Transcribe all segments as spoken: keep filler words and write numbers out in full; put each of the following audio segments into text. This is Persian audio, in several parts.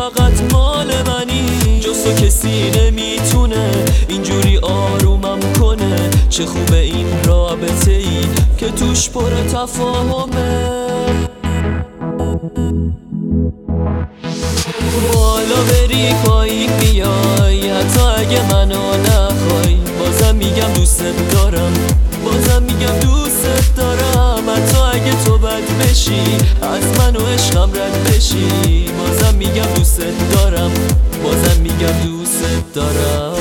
فقط مال منی، جز تو کسی نمیتونه اینجوری آرومم کنه. چه خوبه این رابطه ای که توش پر تفاهمه. بالا بری پایین بیای، حتی اگه منو نخوای بازم میگم دوست دارم، بازم میگم دوست دارم. حتی اگه تو بد بشی از من و عشقم رد بشی، بازم میگم دوست دارم، بازم میگم دوست دارم.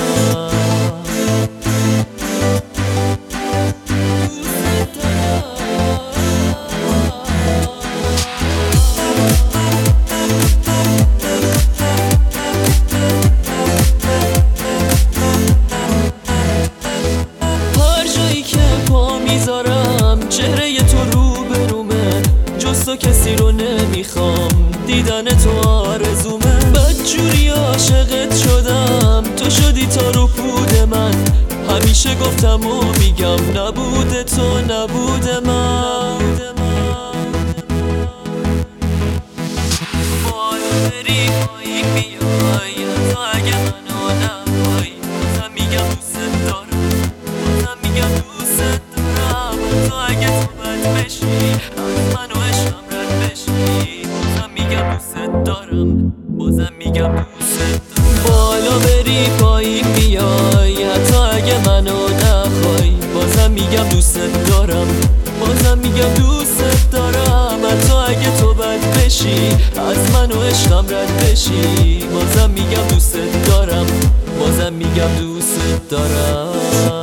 چهره تو رو برومه، جز تو کسی رو نمیخوام، دیدن تو آرزومه. بدجوری عاشقت شدم، تو شدی تا رو پود من. همیشه گفتم و میگم نبوده تو نبوده من. بالا بری پایین بیای، حتی اگه منو نخوای بازم میگم دوست دارم، بازم میگم دوست دارم. حتی اگه تو بد بشی از من و عشقم رد بشی، بازم میگم دوست دارم، بازم میگم دوست دارم. بالا بری پایین بیای، حتی اگه منو نخوای بازم میگم دوست دارم، بازم میگم دوست دارم. حتی اگه تو بد بشی از من و عشقم رد بشی، بازم میگم دوست دارم، بازم میگم دوست دارم.